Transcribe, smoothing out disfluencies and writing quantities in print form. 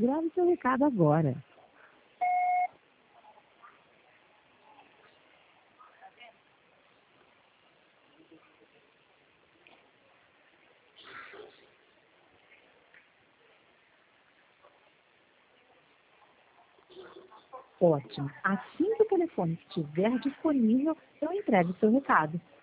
Grave seu recado agora. Ótimo. Assim que o telefone estiver disponível, eu entrego o seu recado.